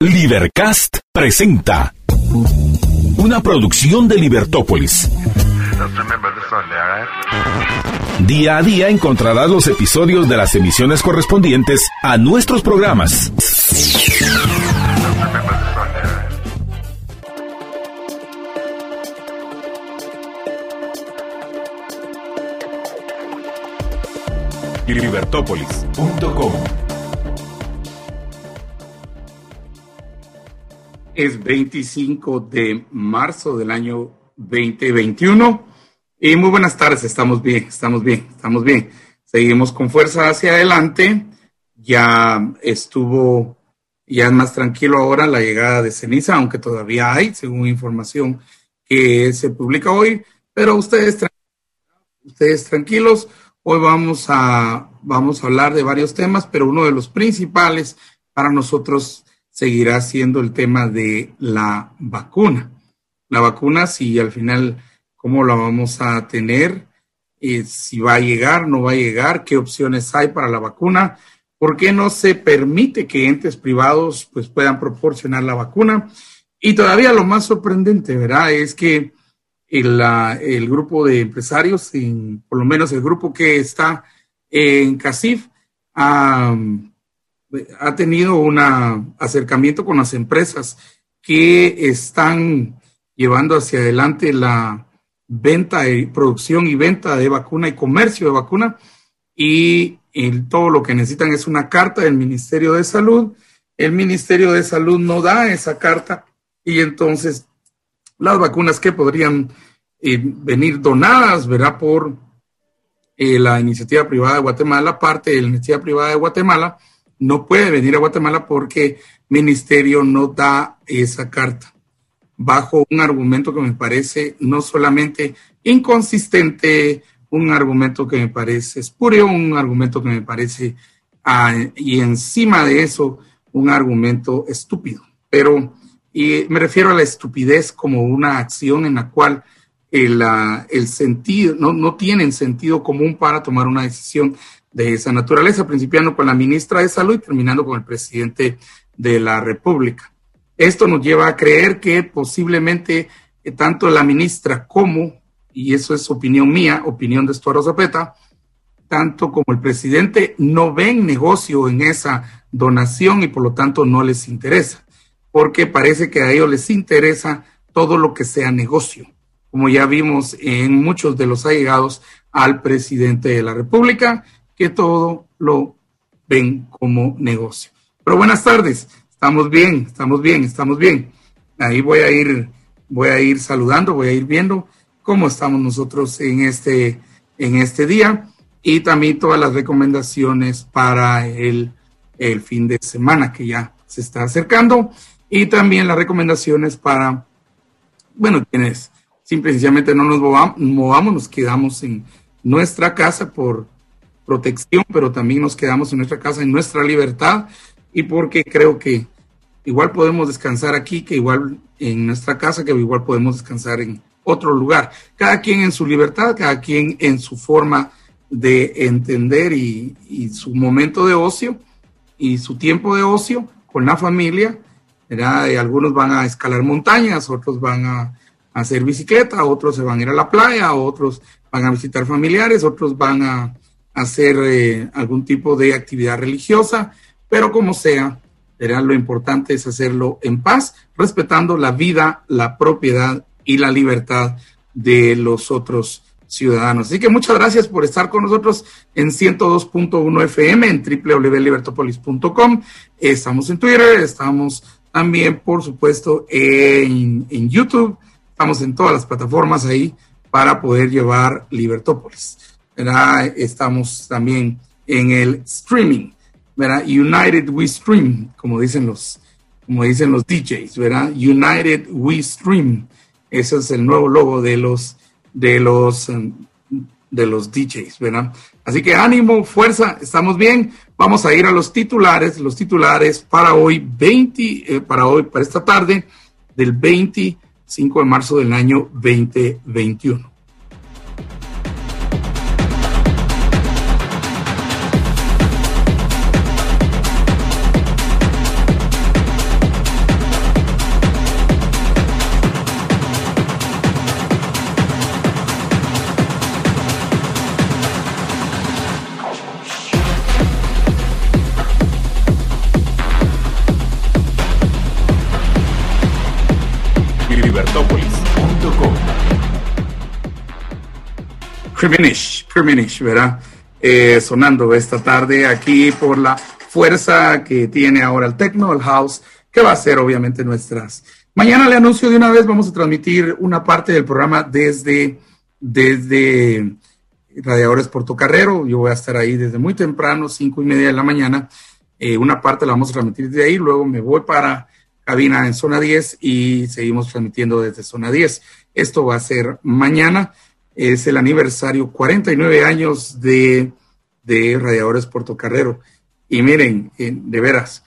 Libercast presenta una producción de Libertópolis. Día a día encontrarás los episodios de las emisiones correspondientes a nuestros programas. Libertópolis.com. Es 25 de marzo del año 2021 y muy buenas tardes, estamos bien. Seguimos con fuerza hacia adelante. Ya es más tranquilo ahora la llegada de ceniza, aunque todavía hay, según información que se publica hoy, pero ustedes tranquilos. Hoy vamos a hablar de varios temas, pero uno de los principales para nosotros seguirá siendo el tema de la vacuna. La vacuna, si al final, ¿cómo la vamos a tener? Si va a llegar, no va a llegar, qué opciones hay para la vacuna, por qué no se permite que entes privados pues, puedan proporcionar la vacuna. Y todavía lo más sorprendente, ¿verdad?, es que el grupo de empresarios, por lo menos el grupo que está en CACIF, ha tenido un acercamiento con las empresas que están llevando hacia adelante la venta, producción y venta de vacuna y comercio de vacuna, y todo lo que necesitan es una carta del Ministerio de Salud. El Ministerio de Salud no da esa carta y entonces las vacunas que podrían venir donadas, ¿verdad?, por la iniciativa privada de Guatemala, parte de la iniciativa privada de Guatemala, no puede venir a Guatemala porque el ministerio no da esa carta, bajo un argumento que me parece no solamente inconsistente, un argumento que me parece espurio, un argumento que me parece, y encima de eso, un argumento estúpido. Y me refiero a la estupidez como una acción en la cual el sentido, no tienen sentido común para tomar una decisión de esa naturaleza, principiando con la ministra de Salud y terminando con el presidente de la República. Esto nos lleva a creer que posiblemente tanto la ministra como, y eso es opinión mía, opinión de Estuardo Zapeta, tanto como el presidente no ven negocio en esa donación y por lo tanto no les interesa, porque parece que a ellos les interesa todo lo que sea negocio, como ya vimos en muchos de los allegados al presidente de la República, que todo lo ven como negocio. Pero buenas tardes, estamos bien. Ahí voy a ir saludando, voy a ir viendo cómo estamos nosotros en este día, y también todas las recomendaciones para el fin de semana que ya se está acercando, y también las recomendaciones para, quienes simplemente no nos movamos, nos quedamos en nuestra casa por protección, pero también nos quedamos en nuestra casa, en nuestra libertad, y porque creo que igual podemos descansar aquí, que igual en nuestra casa, que igual podemos descansar en otro lugar. Cada quien en su libertad, cada quien en su forma de entender y su momento de ocio y su tiempo de ocio con la familia, ¿verdad? Y algunos van a escalar montañas, otros van a hacer bicicleta, otros se van a ir a la playa, otros van a visitar familiares, otros van a hacer algún tipo de actividad religiosa, pero como sea, ¿verdad?, lo importante es hacerlo en paz, respetando la vida, la propiedad y la libertad de los otros ciudadanos. Así que muchas gracias por estar con nosotros en 102.1 FM, en www.libertopolis.com. Estamos en Twitter, estamos también, por supuesto, en YouTube. Estamos en todas las plataformas ahí para poder llevar Libertópolis, ¿verdad? Estamos también en el streaming, ¿verdad? United We Stream, como dicen los DJs, ¿verdad? United We Stream. Ese es el nuevo logo de los DJs, ¿verdad? Así que ánimo, fuerza, estamos bien. Vamos a ir a los titulares para hoy, para esta tarde del 25 de marzo del año 2021. libertopolis.com. Firmenich, ¿verdad? Sonando esta tarde aquí por la fuerza que tiene ahora el techno, el house, que va a ser obviamente nuestras. Mañana le anuncio de una vez, vamos a transmitir una parte del programa desde Radiadores Portocarrero. Yo voy a estar ahí desde muy temprano, 5:30 de la mañana. Una parte la vamos a transmitir de ahí, luego me voy para cabina en zona 10 y seguimos transmitiendo desde zona 10. Esto va a ser mañana. Es el aniversario, 49 años de Radiadores Portocarrero. Y miren, de veras,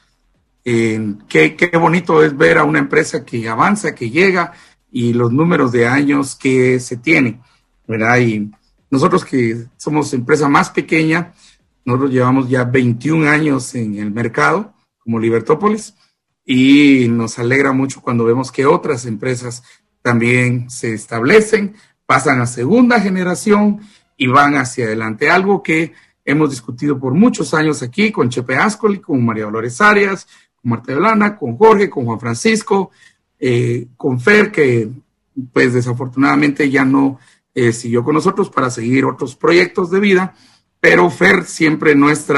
qué bonito es ver a una empresa que avanza, que llega, y los números de años que se tienen, ¿verdad? Y nosotros que somos empresa más pequeña, nosotros llevamos ya 21 años en el mercado como Libertópolis, y nos alegra mucho cuando vemos que otras empresas también se establecen, pasan a segunda generación y van hacia adelante. Algo que hemos discutido por muchos años aquí con Chepe Ascoli, con María Dolores Arias, con Marta Yolanda, con Jorge, con Juan Francisco, con Fer, que pues desafortunadamente ya no siguió con nosotros para seguir otros proyectos de vida, pero Fer siempre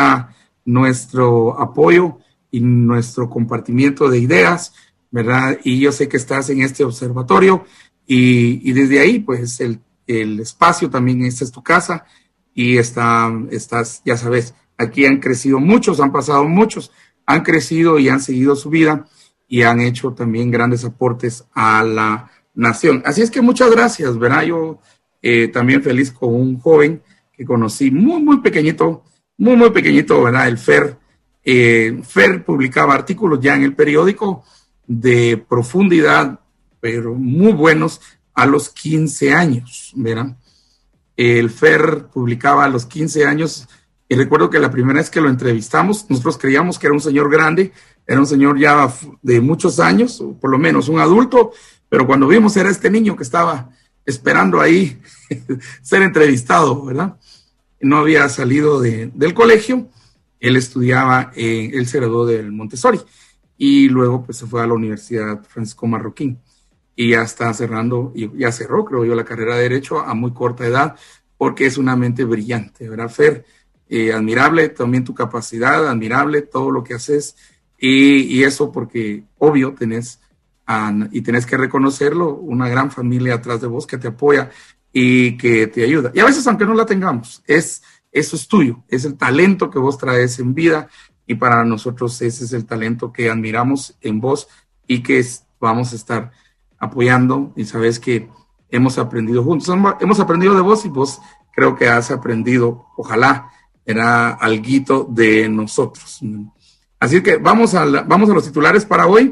nuestro apoyo y nuestro compartimiento de ideas, ¿verdad? Y yo sé que estás en este observatorio y desde ahí, pues, el espacio también, esta es tu casa y estás, ya sabes, aquí han crecido muchos, han pasado muchos, han crecido y han seguido su vida y han hecho también grandes aportes a la nación. Así es que muchas gracias, ¿verdad? Yo también feliz con un joven que conocí muy pequeñito, ¿verdad? El Fer. Fer publicaba artículos ya en el periódico de profundidad, pero muy buenos a los 15 años, ¿verdad? El Fer publicaba a los 15 años y recuerdo que la primera vez que lo entrevistamos, nosotros creíamos que era un señor grande, era un señor ya de muchos años, o por lo menos un adulto, pero cuando vimos era este niño que estaba esperando ahí ser entrevistado, ¿verdad? No había salido del colegio, él estudiaba, él se graduó del Montessori y luego pues se fue a la Universidad Francisco Marroquín y ya está cerrando, y ya cerró creo yo la carrera de Derecho a muy corta edad porque es una mente brillante, ¿verdad, Fer? Admirable también tu capacidad, admirable todo lo que haces y eso porque obvio tenés que reconocerlo, una gran familia atrás de vos que te apoya y que te ayuda. Y a veces aunque no la tengamos, eso es tuyo, es el talento que vos traes en vida y para nosotros ese es el talento que admiramos en vos y que vamos a estar apoyando y sabes que hemos aprendido juntos, hemos aprendido de vos y vos creo que has aprendido, ojalá, era alguito de nosotros. Así que vamos a los titulares para hoy.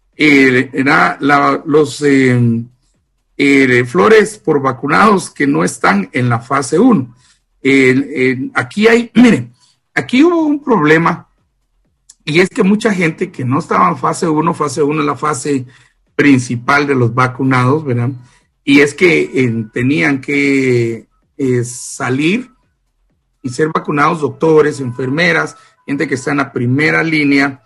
Los flores por vacunados que no están en la fase 1. Aquí hubo un problema y es que mucha gente que no estaba en fase 1 es la fase principal de los vacunados, ¿verdad? Y es que tenían que salir y ser vacunados doctores, enfermeras, gente que está en la primera línea,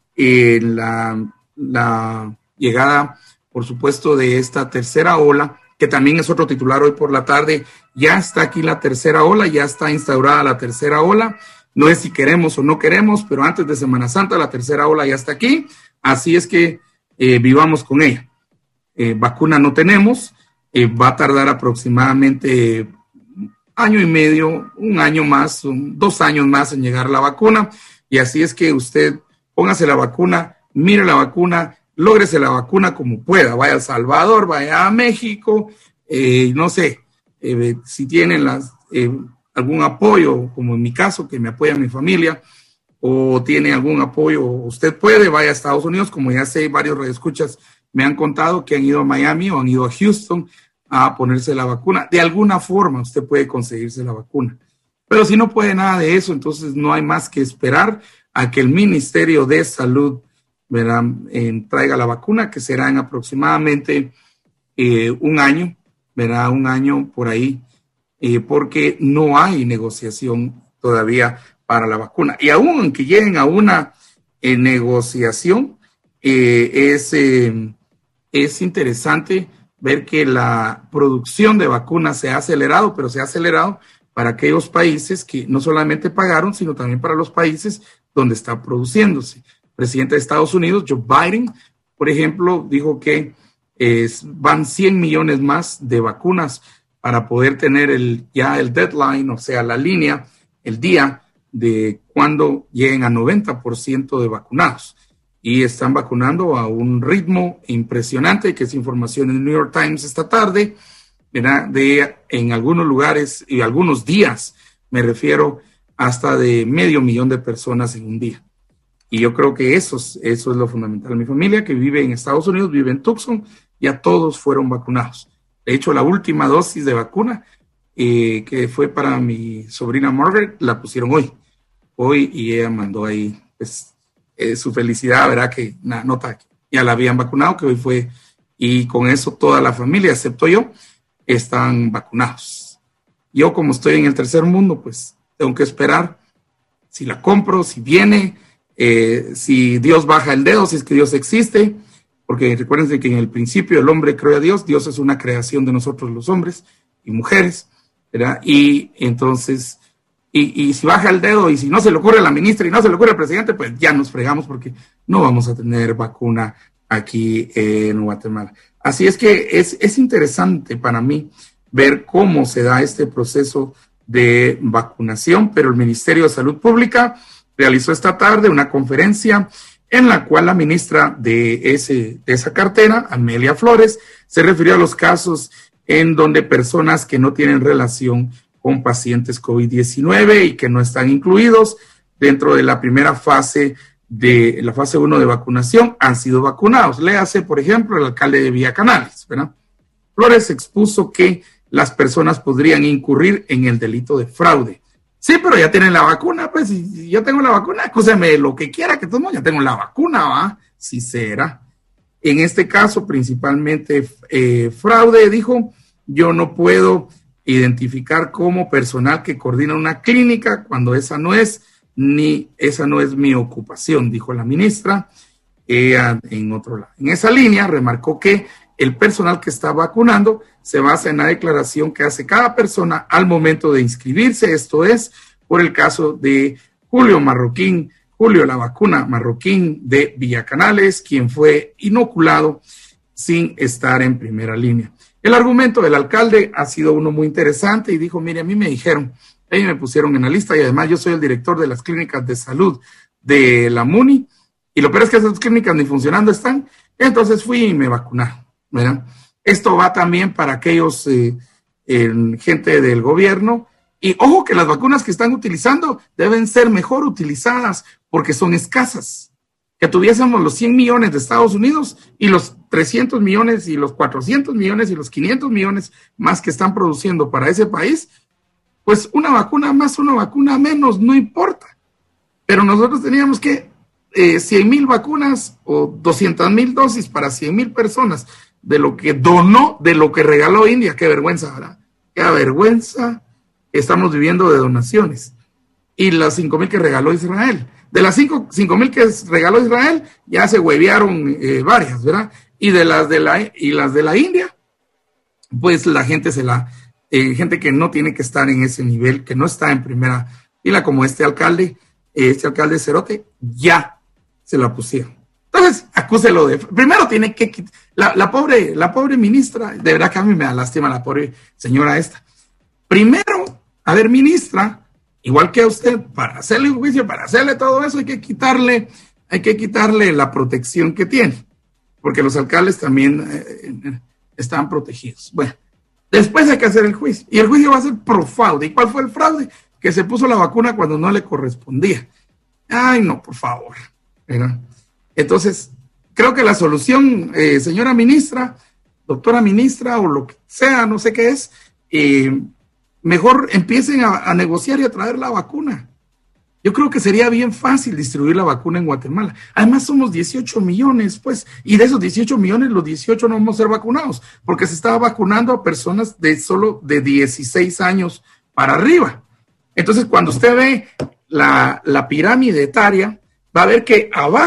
la llegada, por supuesto, de esta tercera ola, que también es otro titular hoy por la tarde. Ya está aquí la tercera ola, ya está instaurada la tercera ola. No es si queremos o no queremos, pero antes de Semana Santa la tercera ola ya está aquí. Así es que vivamos con ella. Vacuna no tenemos, va a tardar aproximadamente año y medio, un año más, 2 años más en llegar la vacuna. Y así es que usted póngase la vacuna, mire la vacuna, lógrese la vacuna como pueda. Vaya a El Salvador, vaya a México, no sé, si tienen algún apoyo, como en mi caso, que me apoya mi familia, o tiene algún apoyo, usted puede, vaya a Estados Unidos, como ya sé, varios radioescuchas me han contado que han ido a Miami o han ido a Houston a ponerse la vacuna. De alguna forma usted puede conseguirse la vacuna. Pero si no puede nada de eso, entonces no hay más que esperar a que el Ministerio de Salud, ¿verdad?, traiga la vacuna, que será en aproximadamente un año, ¿verdad?, un año por ahí, porque no hay negociación todavía para la vacuna. Y aún que lleguen a una negociación, es interesante ver que la producción de vacunas se ha acelerado, pero se ha acelerado para aquellos países que no solamente pagaron, sino también para los países donde está produciéndose. El presidente de Estados Unidos, Joe Biden, por ejemplo, dijo que van 100 millones más de vacunas para poder tener ya el deadline, o sea, la línea, el día de cuando lleguen a 90% de vacunados. Y están vacunando a un ritmo impresionante, que es información en el New York Times esta tarde, ¿verdad? En algunos lugares y algunos días, me refiero, hasta de 500,000 de personas en un día. Y yo creo que eso es lo fundamental. Mi familia, que vive en Estados Unidos, vive en Tucson, ya todos fueron vacunados. De hecho, la última dosis de vacuna, que fue para mi sobrina Margaret, la pusieron hoy, y ella mandó ahí, pues, su felicidad, ¿verdad? Que una nota que ya la habían vacunado, que hoy fue, y con eso toda la familia, excepto yo, están vacunados. Yo, como estoy en el tercer mundo, pues tengo que esperar si la compro, si viene, si Dios baja el dedo, si es que Dios existe, porque recuérdense que en el principio el hombre creó a Dios, Dios es una creación de nosotros los hombres y mujeres, ¿verdad? Y entonces, y si baja el dedo y si no se le ocurre a la ministra y no se le ocurre al presidente, pues ya nos fregamos porque no vamos a tener vacuna aquí en Guatemala. Así es que es interesante para mí ver cómo se da este proceso de vacunación, pero el Ministerio de Salud Pública realizó esta tarde una conferencia en la cual la ministra de esa cartera, Amelia Flores, se refirió a los casos en donde personas que no tienen relación con pacientes COVID-19 y que no están incluidos dentro de la primera fase de la fase 1 de vacunación han sido vacunados. Léase, por ejemplo, el alcalde de Villa Canales, ¿verdad? Flores expuso que las personas podrían incurrir en el delito de fraude. Sí, pero ya tienen la vacuna, pues, si yo tengo la vacuna, acúseme lo que quiera, que todo el mundo ya tengo la vacuna, ¿va? Sí será. En este caso, principalmente fraude, dijo, yo no puedo identificar como personal que coordina una clínica cuando esa no es mi ocupación, dijo la ministra. En otro lado. En esa línea remarcó que el personal que está vacunando se basa en la declaración que hace cada persona al momento de inscribirse, esto es, por el caso de Julio la vacuna Marroquín de Villa Canales, quien fue inoculado sin estar en primera línea. El argumento del alcalde ha sido uno muy interesante y dijo, mire, a mí me dijeron, ellos me pusieron en la lista y además yo soy el director de las clínicas de salud de la MUNI y lo peor es que esas clínicas ni funcionando están, entonces fui y me vacunaron, ¿verdad? Esto va también para aquellos gente del gobierno y ojo que las vacunas que están utilizando deben ser mejor utilizadas porque son escasas. Que tuviésemos los 100 millones de Estados Unidos y los 300 millones y los 400 millones y los 500 millones más que están produciendo para ese país, pues una vacuna más, una vacuna menos, no importa. Pero nosotros teníamos que 100,000 vacunas o 200,000 dosis para 100,000 personas de lo que donó, de lo que regaló India. Qué vergüenza, ¿verdad? Qué vergüenza estamos viviendo de donaciones. Y las 5,000 que regaló Israel. De las 5,000 que regaló Israel, ya se huevearon varias, ¿verdad? Y las de la India, pues la gente gente que no tiene que estar en ese nivel, que no está en primera fila, como este alcalde Cerote, ya se la pusieron. Entonces, acúselo de... Primero tiene que... La pobre ministra, de verdad que a mí me da lástima la pobre señora esta. Primero, a ver, ministra, igual que a usted, para hacerle un juicio, para hacerle todo eso, hay que quitarle la protección que tiene, porque los alcaldes también están protegidos. Bueno, después hay que hacer el juicio, y el juicio va a ser por fraude. ¿Y cuál fue el fraude? Que se puso la vacuna cuando no le correspondía. Ay, no, por favor. ¿Verdad? Entonces, creo que la solución, señora ministra, doctora ministra, o lo que sea, no sé qué es, mejor empiecen a negociar y a traer la vacuna. Yo creo que sería bien fácil distribuir la vacuna en Guatemala. Además somos 18 millones, pues, y de esos 18 millones, los 18 no vamos a ser vacunados, porque se estaba vacunando a personas solo de 16 años para arriba. Entonces, cuando usted ve la pirámide etaria, va a ver que abajo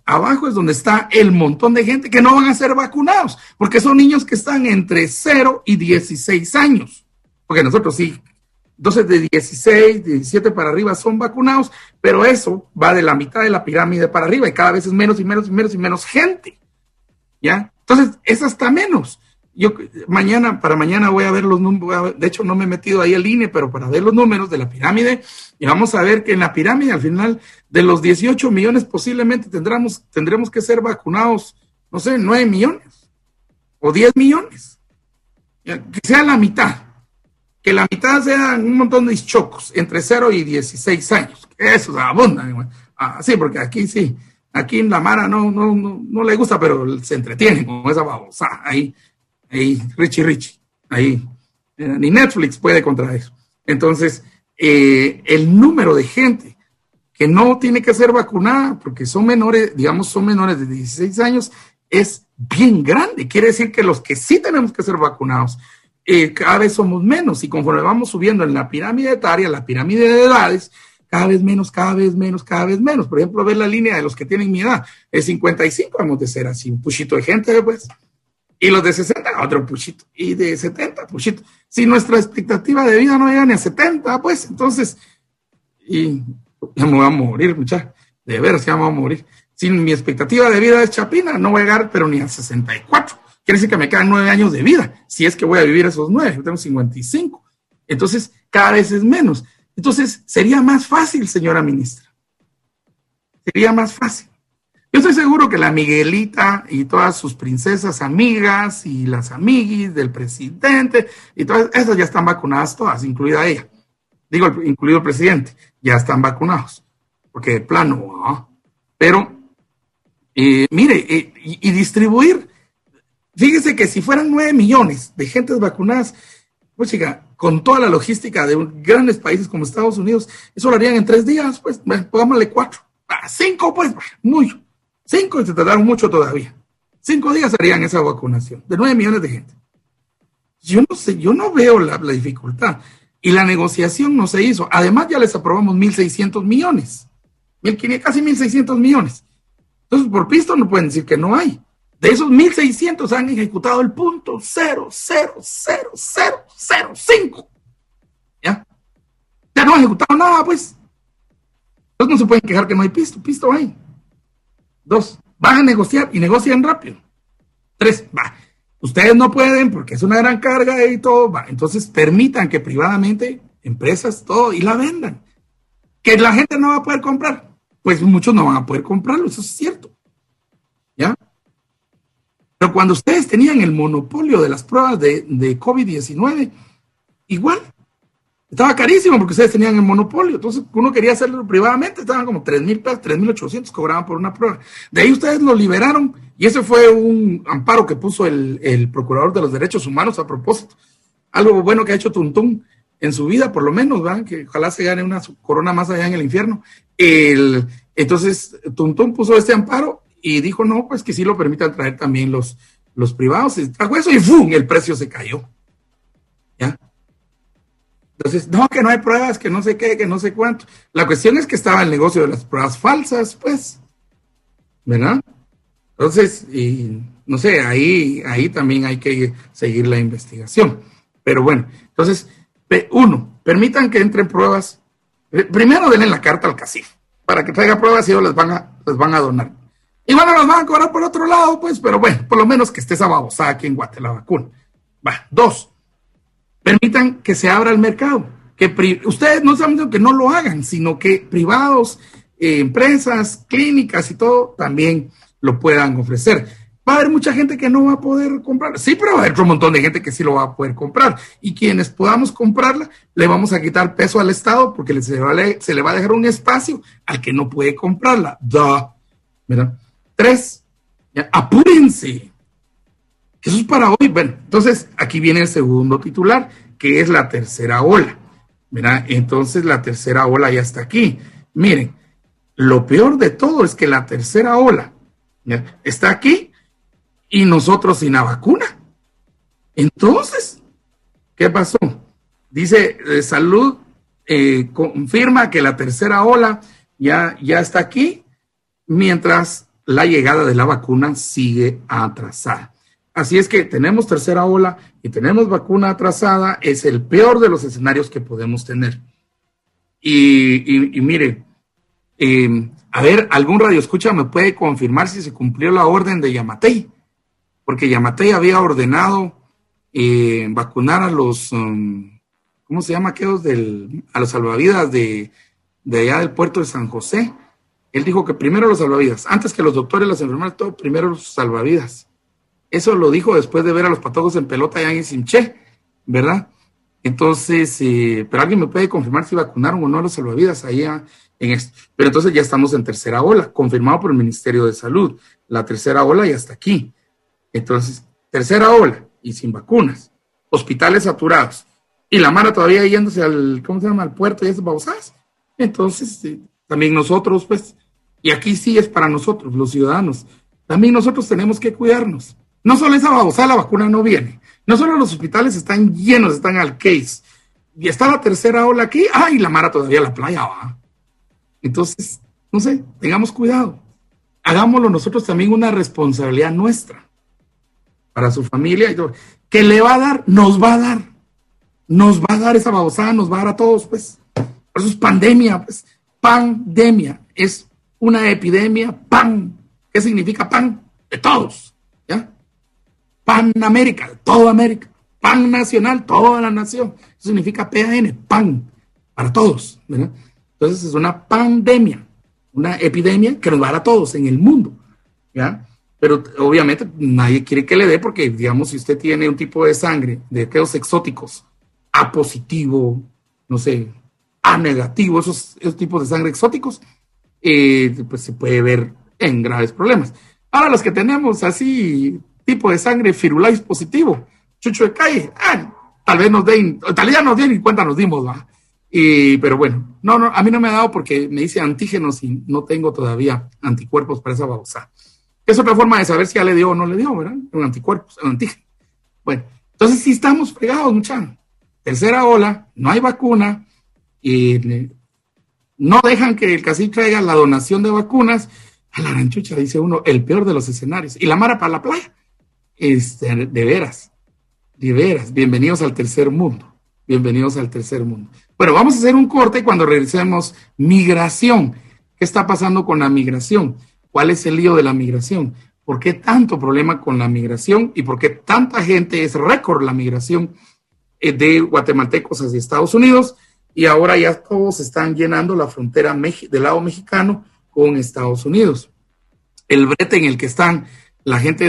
abajo es donde está el montón de gente que no van a ser vacunados, porque son niños que están entre 0 y 16 años, porque nosotros sí, entonces de 16, 17 para arriba son vacunados, pero eso va de la mitad de la pirámide para arriba y cada vez es menos y menos y menos y menos gente, ¿ya? Entonces es hasta menos. Yo para mañana voy a ver los números, de hecho no me he metido ahí al INE, pero para ver los números de la pirámide, y vamos a ver que en la pirámide al final de los 18 millones posiblemente tendremos que ser vacunados, no sé, 9 millones o 10 millones, ¿ya? Que sea la mitad, que la mitad sean un montón de chocos entre 0 y 16 años, eso se abunda, sí, porque aquí sí, aquí en la Mara no le gusta, pero se entretienen con esa babosa ahí, Richie, ahí, ni Netflix puede contra eso. Entonces, el número de gente que no tiene que ser vacunada porque son menores, son menores de 16 años, es bien grande. Quiere decir que los que sí tenemos que ser vacunados, cada vez somos menos, y conforme vamos subiendo en la pirámide etaria, la pirámide de edades, cada vez menos, cada vez menos, cada vez menos. Por ejemplo, ver la línea de los que tienen mi edad, es 55, vamos de ser así, un puchito de gente después. Y los de 60, otro puchito. Y de 70, puchito. Si nuestra expectativa de vida no llega ni a 70, pues, entonces, y ya me voy a morir, muchachos. De veras, ya me voy a morir. Si mi expectativa de vida es chapina, no voy a llegar, pero ni a 64. Quiere decir que me quedan 9 años de vida, si es que voy a vivir esos 9. Yo tengo 55. Entonces, cada vez es menos. Entonces, sería más fácil, señora ministra. Sería más fácil. Yo estoy seguro que la Miguelita y todas sus princesas amigas y las amiguis del presidente y todas esas ya están vacunadas todas, incluida ella. Digo, incluido el presidente, ya están vacunados. Porque de plano, ¿no? Pero, mire, y distribuir, fíjese que si fueran 9 millones de gentes vacunadas, pues chica, con toda la logística de grandes países como Estados Unidos, eso lo harían en 3 días, pues, pongámosle 4. 5, pues, mucho. 5 se tardaron mucho todavía. 5 días harían esa vacunación de 9 millones de gente. Yo no sé, yo no veo la dificultad. Y la negociación no se hizo. Además, ya les aprobamos 1.600 millones. Casi 1.600 millones. Entonces, por pisto no pueden decir que no hay. De esos 1.600 han ejecutado el punto 0,00005. ¿Ya? Ya no han ejecutado nada, pues. Entonces no se pueden quejar que no hay pisto. Pisto hay. 2, van a negociar y negocian rápido. 3, ustedes no pueden porque es una gran carga y todo, entonces permitan que privadamente, empresas, todo, y la vendan. Que la gente no va a poder comprar, pues muchos no van a poder comprarlo, eso es cierto. ¿Ya? Pero cuando ustedes tenían el monopolio de las pruebas de COVID-19, igual, estaba carísimo porque ustedes tenían el monopolio. Entonces, uno quería hacerlo privadamente, estaban como 3,000 pesos, 3,800 cobraban por una prueba. De ahí ustedes lo liberaron y ese fue un amparo que puso el Procurador de los Derechos Humanos a propósito. Algo bueno que ha hecho Tuntún en su vida, por lo menos, ¿verdad? Que ojalá se gane una corona más allá en el infierno. Entonces, Tuntún puso este amparo y dijo, no, pues que sí lo permitan traer también los privados. Y trajo eso y ¡fum! El precio se cayó. ¿Ya? Entonces, no, que no hay pruebas, que no sé qué, que no sé cuánto. La cuestión es que estaba el negocio de las pruebas falsas, pues, ¿verdad? Entonces, y no sé, ahí también hay que seguir la investigación. Pero bueno, entonces, 1, permitan que entren pruebas. Primero denle la carta al CACIF para que traiga pruebas y ellos les van a donar. Igual no las van a cobrar por otro lado, pues, pero bueno, por lo menos que esté esa babosada aquí en Guate la vacuna. 2, permitan que se abra el mercado. Que ustedes no están diciendo que no lo hagan, sino que privados, empresas, clínicas y todo también lo puedan ofrecer. Va a haber mucha gente que no va a poder comprar. Sí, pero va a haber otro montón de gente que sí lo va a poder comprar. Y quienes podamos comprarla, le vamos a quitar peso al Estado porque se le va a dejar un espacio al que no puede comprarla. ¿Verdad? 3, ya, apúrense. Eso es para hoy. Bueno, entonces aquí viene el segundo titular, que es la tercera ola. ¿Verdad? Entonces la tercera ola ya está aquí. Miren, lo peor de todo es que la tercera ola, ¿ya?, está aquí y nosotros sin la vacuna. Entonces, ¿qué pasó? Dice Salud, confirma que la tercera ola ya está aquí, mientras la llegada de la vacuna sigue atrasada. Así es que tenemos tercera ola y tenemos vacuna atrasada. Es el peor de los escenarios que podemos tener. Y mire, a ver, algún radioescucha me puede confirmar si se cumplió la orden de Yamatei, porque Yamatei había ordenado vacunar a los, ¿cómo se llama aquellos? A los salvavidas de allá del puerto de San José. Él dijo que primero los salvavidas, antes que los doctores, las enfermeras, todo, primero los salvavidas. Eso lo dijo después de ver a los patojos en pelota allá en Simché, ¿verdad? Entonces, pero alguien me puede confirmar si vacunaron o no a los salvavidas allá en esto. Pero entonces ya estamos en tercera ola, confirmado por el Ministerio de Salud. La tercera ola ya está aquí. Entonces, tercera ola y sin vacunas, hospitales saturados y la mara todavía yéndose al, ¿cómo se llama? Al puerto y esas babosadas. Entonces, también nosotros, pues, y aquí sí es para nosotros, los ciudadanos, también nosotros tenemos que cuidarnos. No solo esa babosada, la vacuna no viene. No solo los hospitales están llenos, están al case. Y está la tercera ola aquí. Y la mara todavía la playa va. Entonces, no sé, tengamos cuidado. Hagámoslo nosotros también una responsabilidad nuestra. Para su familia. Y todo. ¿Qué le va a dar? Nos va a dar. Nos va a dar esa babosada, nos va a dar a todos, pues. Por eso es pandemia, pues. Pandemia. Es una epidemia, pan. ¿Qué significa pan? De todos. ¿Ya? Pan América, toda América. Pan nacional, toda la nación. Eso significa PAN, pan, para todos, ¿verdad? Entonces es una pandemia, una epidemia que nos va a dar a todos en el mundo, ¿ya? Pero obviamente nadie quiere que le dé porque, digamos, si usted tiene un tipo de sangre de aquellos exóticos, A positivo, no sé, A negativo, esos tipos de sangre exóticos, pues se puede ver en graves problemas. Ahora los que tenemos así tipo de sangre Firulais positivo, chucho de calle, tal vez nos den, tal vez ya nos den y cuenta nos dimos, ¿va? Pero bueno, no, a mí no me ha dado porque me dice antígenos y no tengo todavía anticuerpos para esa babosada. Es otra forma de saber si ya le dio o no le dio, ¿verdad? Un anticuerpos, un antígeno. Bueno, entonces sí estamos fregados, muchachos. Tercera ola, no hay vacuna, y no dejan que el cacique traiga la donación de vacunas. A la ranchucha, dice uno, el peor de los escenarios. Y la mara para la playa. De veras, bienvenidos al tercer mundo. Bienvenidos al tercer mundo. Bueno, vamos a hacer un corte y cuando regresemos, migración. ¿Qué está pasando con la migración? ¿Cuál es el lío de la migración? ¿Por qué tanto problema con la migración? ¿Y por qué tanta gente es récord la migración de guatemaltecos hacia Estados Unidos? Y ahora ya todos están llenando la frontera del lado mexicano con Estados Unidos. El brete en el que están la gente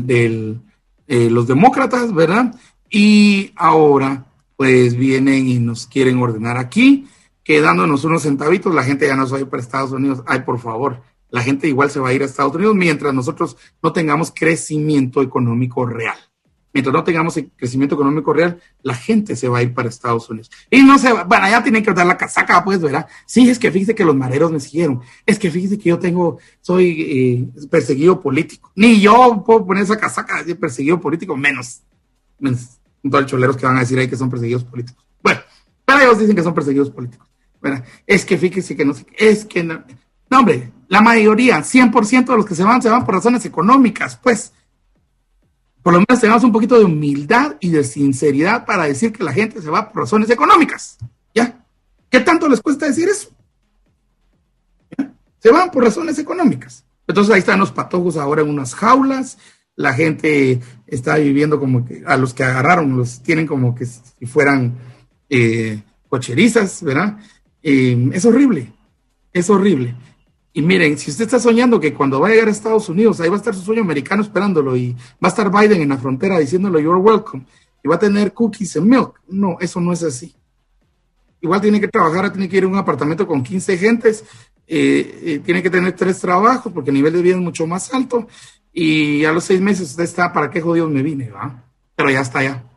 los demócratas, ¿verdad? Y ahora, pues vienen y nos quieren ordenar aquí, quedándonos unos centavitos, la gente ya no se va a ir para Estados Unidos. Ay, por favor, la gente igual se va a ir a Estados Unidos mientras nosotros no tengamos crecimiento económico real. Mientras no tengamos el crecimiento económico real, la gente se va a ir para Estados Unidos. Y no se va, bueno, ya tienen que dar la casaca, pues, ¿verdad? Sí, es que fíjese que los mareros me siguieron. Es que fíjese que soy perseguido político. Ni yo puedo poner esa casaca de perseguido político, menos todos los choleros que van a decir ahí que son perseguidos políticos. Bueno, pero ellos dicen que son perseguidos políticos. ¿Verdad? Es que fíjese que no sé, es que no, hombre, la mayoría, 100% de los que se van por razones económicas, pues. Por lo menos tengamos un poquito de humildad y de sinceridad para decir que la gente se va por razones económicas. ¿Ya? ¿Qué tanto les cuesta decir eso? ¿Ya? Se van por razones económicas. Entonces ahí están los patojos ahora en unas jaulas. La gente está viviendo como que, a los que agarraron, los tienen como que si fueran cocherizas, ¿verdad? Es horrible. Es horrible. Y miren, si usted está soñando que cuando va a llegar a Estados Unidos, ahí va a estar su sueño americano esperándolo y va a estar Biden en la frontera diciéndole you're welcome y va a tener cookies and milk. No, eso no es así. Igual tiene que trabajar, tiene que ir a un apartamento con 15 gentes, tiene que tener 3 trabajos porque el nivel de vida es mucho más alto y a los 6 meses usted está, ¿para qué jodidos me vine? ¿Va? Pero ya está ya.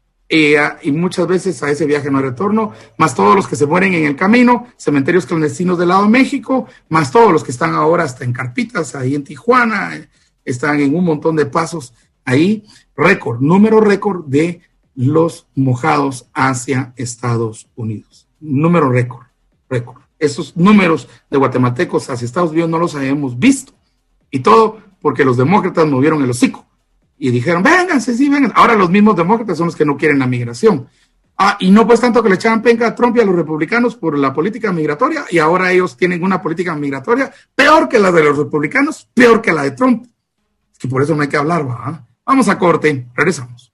Y muchas veces a ese viaje no hay retorno, más todos los que se mueren en el camino, cementerios clandestinos del lado de México, más todos los que están ahora hasta en carpitas, ahí en Tijuana, están en un montón de pasos ahí, número récord de los mojados hacia Estados Unidos, número récord. Esos números de guatemaltecos hacia Estados Unidos no los habíamos visto Y todo porque los demócratas movieron el hocico y dijeron, vénganse, sí, vengan. Ahora los mismos demócratas son los que no quieren la migración. Y no pues tanto que le echaban penca a Trump y a los republicanos por la política migratoria, y ahora ellos tienen una política migratoria peor que la de los republicanos, peor que la de Trump. Es que por eso no hay que hablar, ¿va? Vamos a corte, regresamos.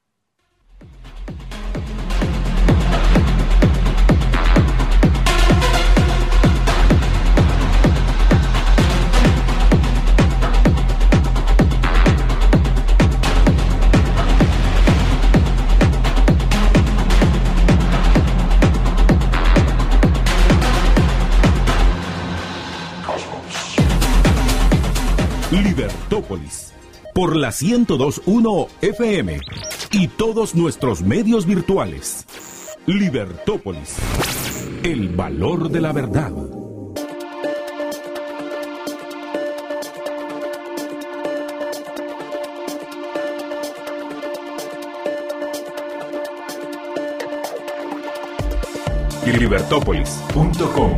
Libertópolis, por la 102.1 FM y todos nuestros medios virtuales. Libertópolis, el valor de la verdad. Libertópolis.com.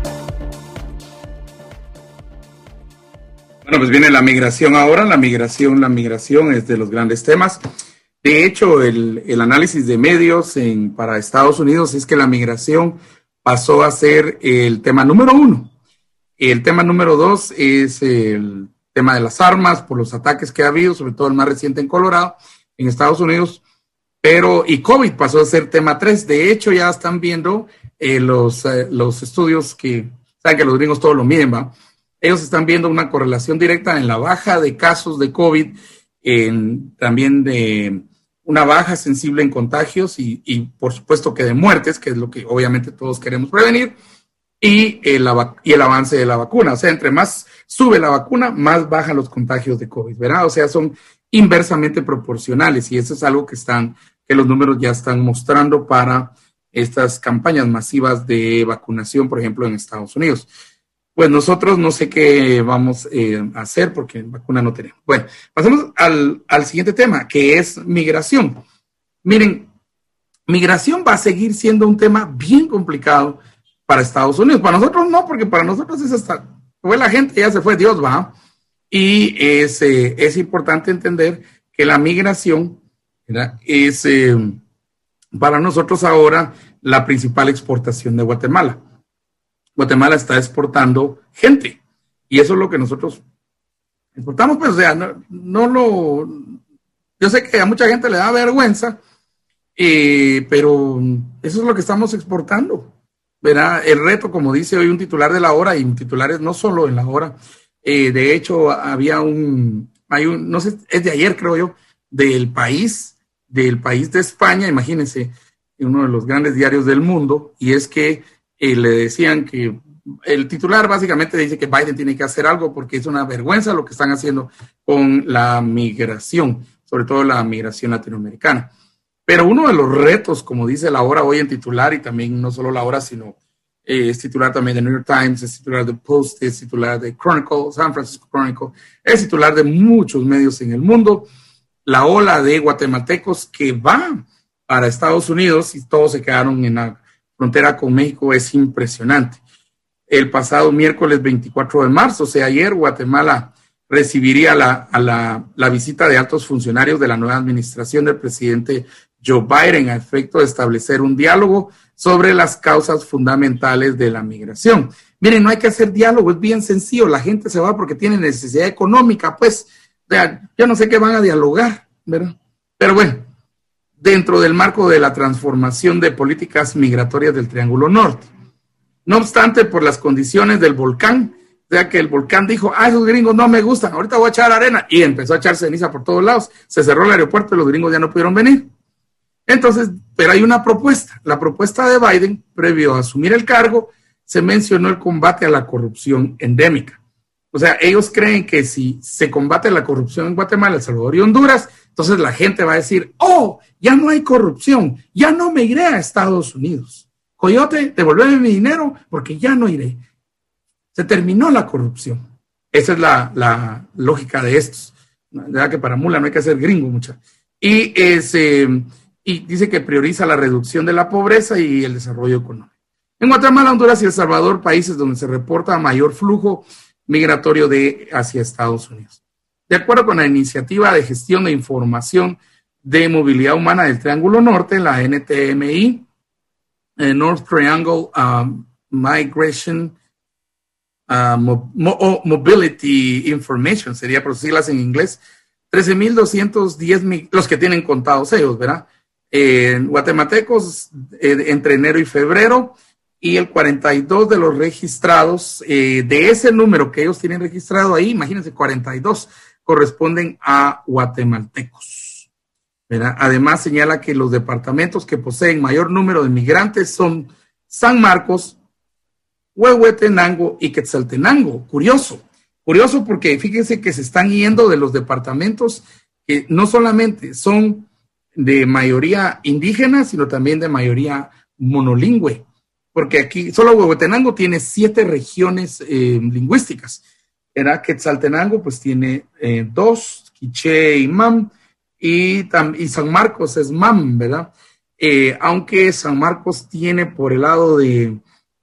Bueno, pues viene la migración ahora. La migración es de los grandes temas. De hecho, el análisis de medios para Estados Unidos es que la migración pasó a ser el tema número 1. El tema número 2 es el tema de las armas por los ataques que ha habido, sobre todo el más reciente en Colorado, en Estados Unidos. Y COVID pasó a ser tema 3. De hecho, ya están viendo los estudios que, saben que los gringos todo lo miden, ¿va? Ellos están viendo una correlación directa en la baja de casos de COVID, también de una baja sensible en contagios y por supuesto que de muertes, que es lo que obviamente todos queremos prevenir, y el avance de la vacuna. O sea, entre más sube la vacuna, más bajan los contagios de COVID, ¿verdad? O sea, son inversamente proporcionales y eso es algo que los números ya están mostrando para estas campañas masivas de vacunación, por ejemplo, en Estados Unidos. Pues nosotros no sé qué vamos a hacer porque vacuna no tenemos. Bueno, pasemos al siguiente tema, que es migración. Miren, migración va a seguir siendo un tema bien complicado para Estados Unidos. Para nosotros no, porque para nosotros es hasta, fue la gente, ya se fue, Dios va. Y es importante entender que la migración, ¿verdad?, es para nosotros ahora la principal exportación de Guatemala. Guatemala está exportando gente y eso es lo que nosotros exportamos, pues, o sea, yo sé que a mucha gente le da vergüenza, pero eso es lo que estamos exportando, ¿verdad? El reto, como dice hoy un titular de La Hora, y titulares no solo en La Hora, de hecho hay un, no sé, es de ayer creo yo, del país de España, imagínense, uno de los grandes diarios del mundo, y es que le decían que el titular básicamente dice que Biden tiene que hacer algo porque es una vergüenza lo que están haciendo con la migración, sobre todo la migración latinoamericana. Pero uno de los retos, como dice La Hora hoy en titular, y también no solo La Hora, sino es titular también de New York Times, es titular de Post, es titular de Chronicle, San Francisco Chronicle, es titular de muchos medios en el mundo, la ola de guatemaltecos que van para Estados Unidos y todos se quedaron en la frontera con México es impresionante. El pasado miércoles 24 de marzo, o sea, ayer, Guatemala recibiría la visita de altos funcionarios de la nueva administración del presidente Joe Biden a efecto de establecer un diálogo sobre las causas fundamentales de la migración. Miren, no hay que hacer diálogo, es bien sencillo, la gente se va porque tiene necesidad económica, pues, o sea, yo no sé qué van a dialogar, ¿verdad? Pero bueno, dentro del marco de la transformación de políticas migratorias del Triángulo Norte. No obstante, por las condiciones del volcán, o sea que el volcán dijo, esos gringos no me gustan, ahorita voy a echar arena, y empezó a echar ceniza por todos lados, se cerró el aeropuerto y los gringos ya no pudieron venir. Entonces, pero hay una propuesta, la propuesta de Biden, previo a asumir el cargo, se mencionó el combate a la corrupción endémica. O sea, ellos creen que si se combate la corrupción en Guatemala, El Salvador y Honduras, entonces la gente va a decir, ya no hay corrupción, ya no me iré a Estados Unidos. Coyote, devuélveme mi dinero porque ya no iré. Se terminó la corrupción. Esa es la lógica de estos. ¿Verdad que para mula no hay que ser gringo, mucha? Y dice que prioriza la reducción de la pobreza y el desarrollo económico. En Guatemala, Honduras y El Salvador, países donde se reporta mayor flujo migratorio hacia Estados Unidos. De acuerdo con la Iniciativa de Gestión de Información de Movilidad Humana del Triángulo Norte, la NTMI, North Triangle Migration Mobility Information, sería por siglas en inglés, 13,210 los que tienen contados ellos, ¿verdad? Guatemaltecos entre enero y febrero, y el 42 de los registrados, de ese número que ellos tienen registrado ahí, imagínense, 42 corresponden a guatemaltecos, ¿verdad? Además señala que los departamentos que poseen mayor número de migrantes son San Marcos, Huehuetenango y Quetzaltenango. Curioso porque fíjense que se están yendo de los departamentos que no solamente son de mayoría indígena, sino también de mayoría monolingüe, porque aquí solo Huehuetenango tiene 7 regiones lingüísticas. Era Quetzaltenango, pues tiene 2, Quiché y Mam, y San Marcos es Mam, ¿verdad? Aunque San Marcos tiene por el lado de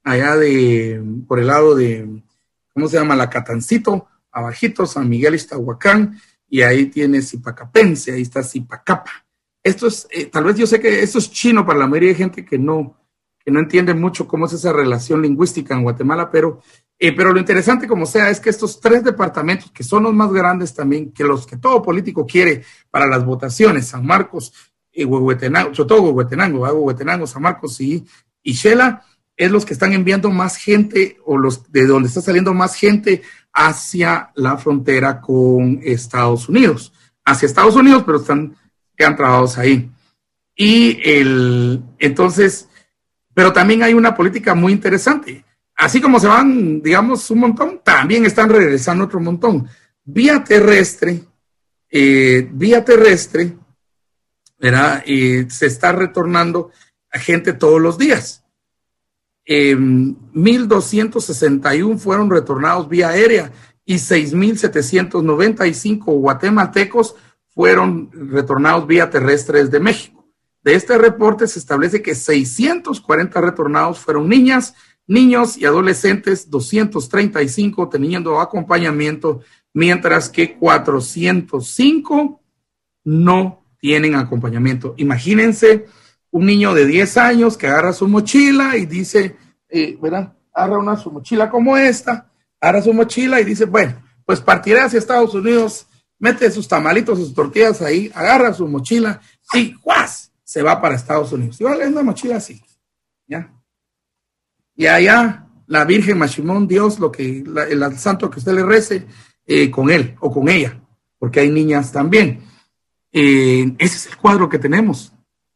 ¿cómo se llama? La Catancito, abajito, San Miguel Iztahuacán, y ahí tiene Zipacapense, ahí está Zipacapa. Esto es, tal vez yo sé que esto es chino para la mayoría de gente que no entiende mucho cómo es esa relación lingüística en Guatemala, pero lo interesante como sea es que estos 3 departamentos, que son los más grandes también, que los que todo político quiere para las votaciones, San Marcos, Huehuetenango, sobre todo Huehuetenango, San Marcos y Xela, es los que están enviando más gente, o los de donde está saliendo más gente hacia la frontera con Estados Unidos. Hacia Estados Unidos, pero quedan trabados ahí. Entonces, pero también hay una política muy interesante. Así como se van, digamos, un montón, también están regresando otro montón. Vía terrestre, ¿verdad? Se está retornando a gente todos los días. 1,261 fueron retornados vía aérea y 6,795 guatemaltecos fueron retornados vía terrestre desde México. De este reporte se establece que 640 retornados fueron niñas, niños y adolescentes, 235 teniendo acompañamiento, mientras que 405 no tienen acompañamiento. Imagínense un niño de 10 años que agarra su mochila y dice, ¿verdad? Agarra su mochila como esta, agarra su mochila y dice, bueno, pues partiré hacia Estados Unidos, mete sus tamalitos, sus tortillas ahí, agarra su mochila y ¡juas! Se va para Estados Unidos. Igual es una mochila así, ¿ya? Y allá la Virgen Machimón, Dios, el santo que usted le rece, con él o con ella, porque hay niñas también. Ese es el cuadro que tenemos.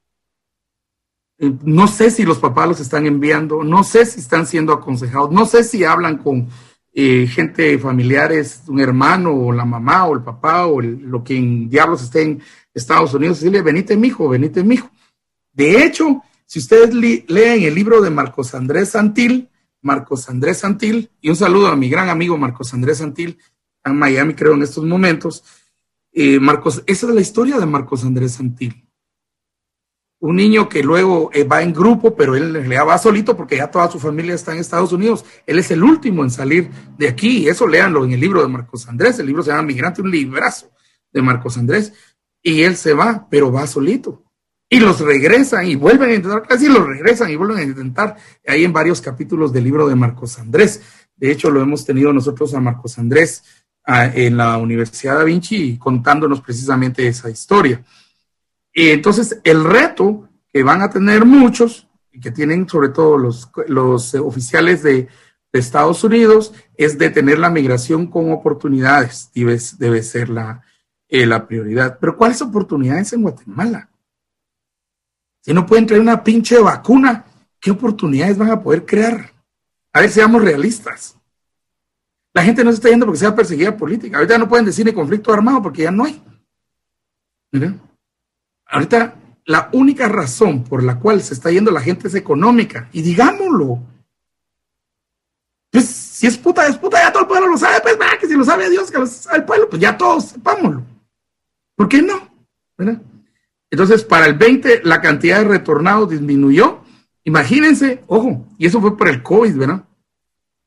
No sé si los papás los están enviando, no sé si están siendo aconsejados, no sé si hablan con gente familiares, un hermano o la mamá o el papá o lo que en diablos esté en Estados Unidos, decirle, venite mijo. De hecho, si ustedes leen el libro de Marcos Andrés Santil, y un saludo a mi gran amigo Marcos Andrés Santil, en Miami creo en estos momentos, esa es la historia de Marcos Andrés Santil. Un niño que luego va en grupo, pero él en realidad va solito porque ya toda su familia está en Estados Unidos. Él es el último en salir de aquí. Eso léanlo en el libro de Marcos Andrés. El libro se llama Migrante, un librazo de Marcos Andrés. Y él se va, pero va solito. Y los regresan y vuelven a intentar, casi los regresan y vuelven a intentar. Hay en varios capítulos del libro de Marcos Andrés. De hecho, lo hemos tenido nosotros a Marcos Andrés en la Universidad Da Vinci contándonos precisamente esa historia. Entonces, el reto que van a tener muchos, y que tienen sobre todo los oficiales de Estados Unidos, es detener la migración con oportunidades. Debe ser la prioridad. Pero ¿cuáles oportunidades en Guatemala? Si no pueden traer una pinche vacuna, ¿qué oportunidades van a poder crear? A ver, seamos realistas. La gente no se está yendo porque sea perseguida política. Ahorita no pueden decir ni conflicto armado porque ya no hay. ¿Mira? Ahorita la única razón por la cual se está yendo la gente es económica. Y digámoslo. Pues si es puta, ya todo el pueblo lo sabe. Pues que si lo sabe Dios, que lo sabe el pueblo, pues ya todos sepámoslo. ¿Por qué no? ¿Verdad? Entonces, para el 20, la cantidad de retornados disminuyó. Imagínense, ojo, y eso fue por el COVID, ¿verdad?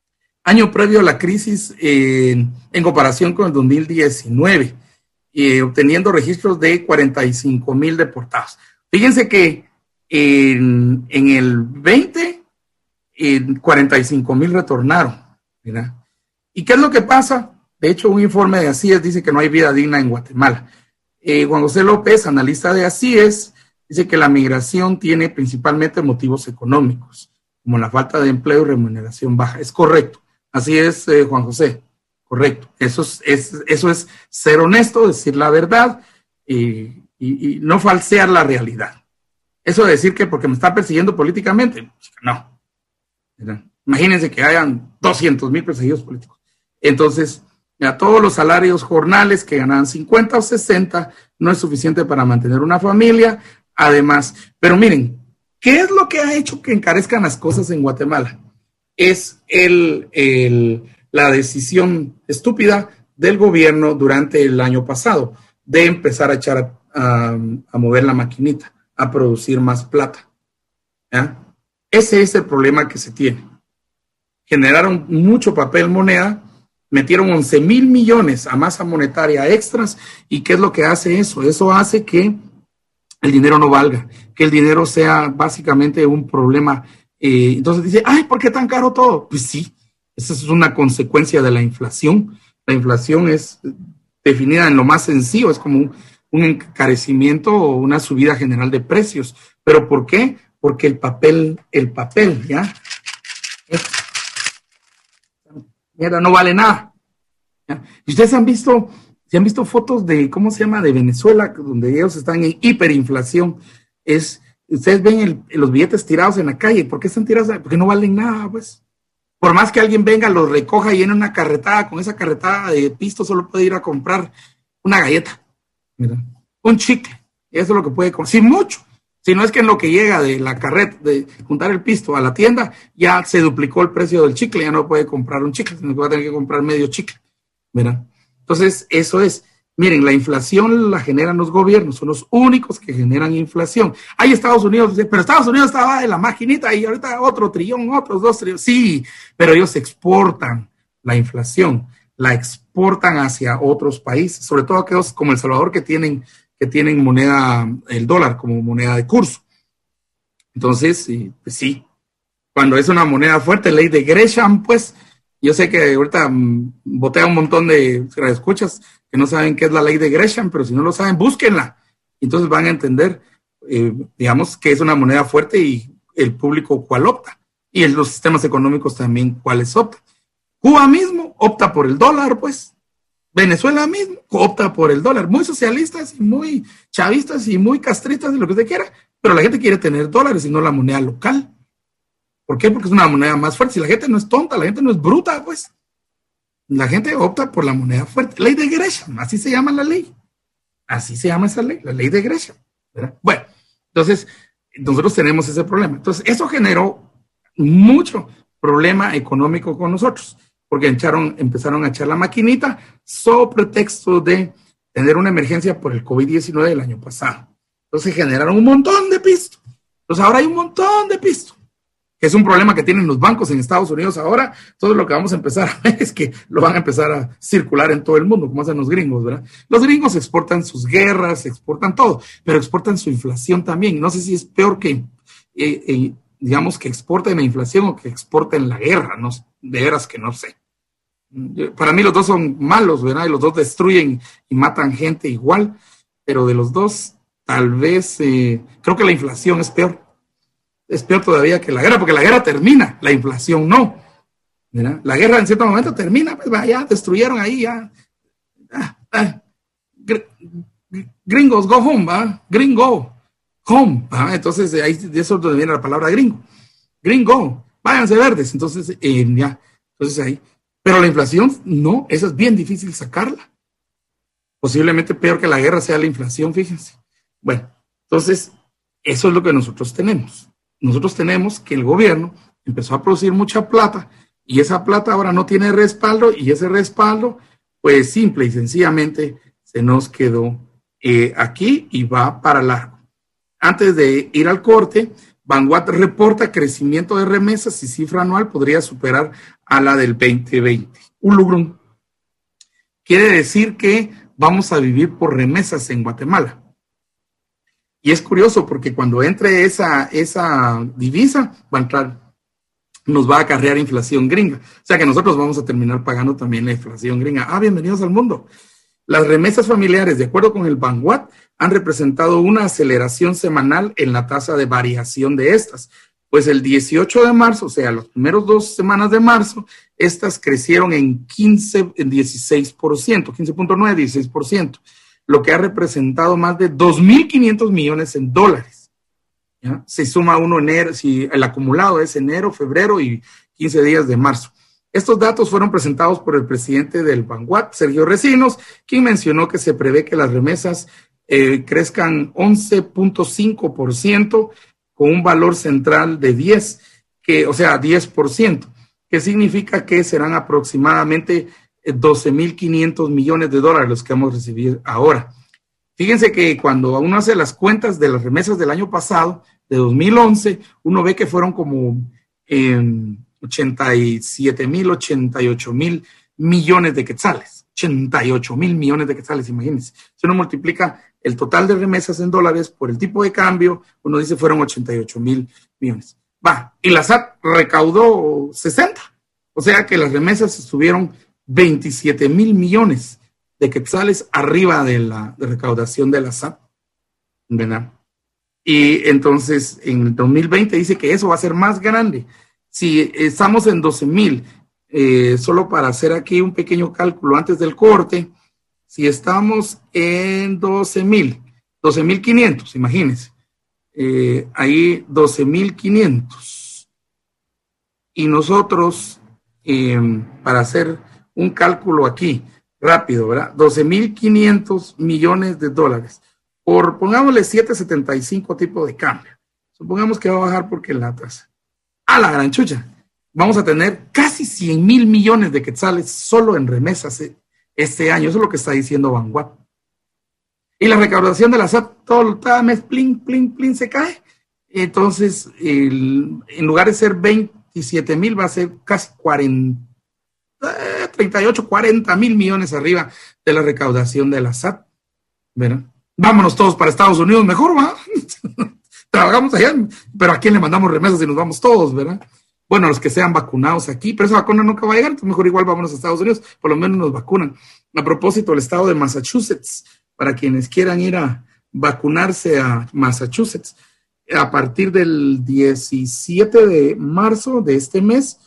año previo a la crisis en comparación con el 2019, obteniendo registros de 45,000 deportados. Fíjense que en el 20, 45,000 retornaron, ¿verdad? ¿Y qué es lo que pasa? De hecho, un informe de ACIES dice que no hay vida digna en Guatemala. Juan José López, analista de ACIES, dice que la migración tiene principalmente motivos económicos, como la falta de empleo y remuneración baja. Es correcto. Así es, Juan José. Correcto. Eso es ser honesto, decir la verdad y no falsear la realidad. Eso de decir que porque me están persiguiendo políticamente, no. ¿Verdad? Imagínense que hayan 200,000 perseguidos políticos. Entonces, a todos los salarios jornales que ganan 50 o 60 no es suficiente para mantener una familia. Además, pero miren, ¿qué es lo que ha hecho que encarezcan las cosas en Guatemala? Es la decisión estúpida del gobierno durante el año pasado de empezar a echar a mover la maquinita, a producir más plata. ¿Ya? Ese es el problema que se tiene. Generaron mucho papel moneda, metieron 11,000 millones a masa monetaria extras, ¿y qué es lo que hace eso? Eso hace que el dinero no valga, que el dinero sea básicamente un problema. Entonces dice, ay, ¿por qué tan caro todo? Pues sí, esa es una consecuencia de la inflación. La inflación es definida en lo más sencillo, es como un encarecimiento o una subida general de precios. ¿Pero por qué? Porque el papel, ¿ya? Mierda, no vale nada. ¿Ya? Y ustedes han visto fotos de, ¿cómo se llama?, de Venezuela, donde ellos están en hiperinflación. Ustedes ven los billetes tirados en la calle. ¿Por qué están tirados? Porque no valen nada, pues. Por más que alguien venga, los recoja y llene una carretada, con esa carretada de pisto solo puede ir a comprar una galleta, ¿verdad? Un chicle. Eso es lo que puede comprar. Sin mucho. Si no es que en lo que llega de la carreta, de juntar el pisto a la tienda, ya se duplicó el precio del chicle, ya no puede comprar un chicle, sino que va a tener que comprar medio chicle, ¿verdad? Entonces, eso es. Miren, la inflación la generan los gobiernos, son los únicos que generan inflación. Hay Estados Unidos, pero Estados Unidos estaba en la maquinita y ahorita otro trillón, otros 2 trillones. Sí, pero ellos exportan la inflación, la exportan hacia otros países, sobre todo aquellos como El Salvador que tienen moneda, el dólar como moneda de curso. Entonces, pues sí, cuando es una moneda fuerte, ley de Gresham, pues, yo sé que ahorita botea un montón de escuchas que no saben qué es la ley de Gresham, pero si no lo saben, búsquenla. Entonces van a entender, digamos, que es una moneda fuerte y el público cuál opta. Y los sistemas económicos también cuáles optan. Cuba mismo opta por el dólar, pues. Venezuela mismo opta por el dólar. Muy socialistas y muy chavistas y muy castristas y lo que usted quiera, pero la gente quiere tener dólares y no la moneda local. ¿Por qué? Porque es una moneda más fuerte. Si la gente no es tonta, la gente no es bruta, pues. La gente opta por la moneda fuerte. Ley de Gresham, así se llama la ley. Así se llama esa ley, la ley de Gresham, ¿verdad? Bueno, entonces, nosotros tenemos ese problema. Entonces, eso generó mucho problema económico con nosotros, porque empezaron a echar la maquinita sobre pretexto de tener una emergencia por el COVID-19 del año pasado. Entonces, generaron un montón de pisto. Entonces, ahora hay un montón de pisto. Que es un problema que tienen los bancos en Estados Unidos ahora. Entonces lo que vamos a empezar a ver es que lo van a empezar a circular en todo el mundo, como hacen los gringos, ¿verdad? Los gringos exportan sus guerras, exportan todo, pero exportan su inflación también. No sé si es peor que, digamos, que exporten la inflación o que exporten la guerra, no, de veras que no sé. Para mí los dos son malos, ¿verdad? Y los dos destruyen y matan gente igual, pero de los dos, tal vez, creo que la inflación es peor. Es peor todavía que la guerra, porque la guerra termina, la inflación no. ¿Verdad? La guerra en cierto momento termina, pues ya destruyeron ahí, ya. Gringos, go home, ¿va? Gringo, home, ¿va? Entonces ahí de eso es donde viene la palabra gringo. Gringo, váyanse verdes. Entonces, ya, entonces ahí. Pero la inflación, no, esa es bien difícil sacarla. Posiblemente peor que la guerra sea la inflación, fíjense. Bueno, entonces, eso es lo que nosotros tenemos. Nosotros tenemos que el gobierno empezó a producir mucha plata y esa plata ahora no tiene respaldo y ese respaldo, pues simple y sencillamente se nos quedó aquí y va para largo. Antes de ir al corte, Vanguard reporta crecimiento de remesas y cifra anual podría superar a la del 2020. Un logro. Quiere decir que vamos a vivir por remesas en Guatemala. Y es curioso porque cuando entre esa divisa, va a entrar, nos va a acarrear inflación gringa. O sea que nosotros vamos a terminar pagando también la inflación gringa. Bienvenidos al mundo. Las remesas familiares, de acuerdo con el Vanguard, han representado una aceleración semanal en la tasa de variación de estas. Pues el 18 de marzo, o sea, las primeras 2 semanas de marzo, estas crecieron en 16%, 15.9, 16%, lo que ha representado más de 2.500 millones en dólares. ¿Ya? Se suma uno enero, si el acumulado es enero, febrero y 15 días de marzo. Estos datos fueron presentados por el presidente del Vanguard, Sergio Recinos, quien mencionó que se prevé que las remesas crezcan 11.5% con un valor central de 10%, que significa que serán aproximadamente 12.500 millones de dólares los que vamos a recibir ahora. Fíjense que cuando uno hace las cuentas de las remesas del año pasado, de 2011, uno ve que fueron como 88.000 millones de quetzales. 88.000 millones de quetzales, imagínense. Si uno multiplica el total de remesas en dólares por el tipo de cambio, uno dice fueron 88.000 millones. Y la SAT recaudó 60. O sea que las remesas estuvieron 27.000 millones de quetzales arriba de la recaudación de la SAT, ¿verdad? Y entonces en el 2020 dice que eso va a ser más grande. Si estamos en 12.000, solo para hacer aquí un pequeño cálculo antes del corte, si estamos en 12.500, imagínense, ahí 12.500. Y nosotros, para hacer un cálculo aquí, rápido, ¿verdad? 12.500 millones de dólares. Pongámosle 7.75 tipo de cambio. Supongamos que va a bajar porque la tasa. La gran chucha. Vamos a tener casi 100.000 millones de quetzales solo en remesas este año. Eso es lo que está diciendo Vanguard. Y la recaudación de la SAT, cada mes, plin, plin, plin, se cae. Entonces, en lugar de ser 27.000, va a ser casi 38, 40.000 millones arriba de la recaudación de la SAT. ¿Verdad? Vámonos todos para Estados Unidos, mejor, ¿va? Trabajamos allá, pero ¿a quién le mandamos remesas si nos vamos todos, verdad? Bueno, los que sean vacunados aquí, pero esa vacuna nunca va a llegar, entonces mejor igual vámonos a Estados Unidos, por lo menos nos vacunan. A propósito, el estado de Massachusetts, para quienes quieran ir a vacunarse a Massachusetts, a partir del 17 de marzo de este mes,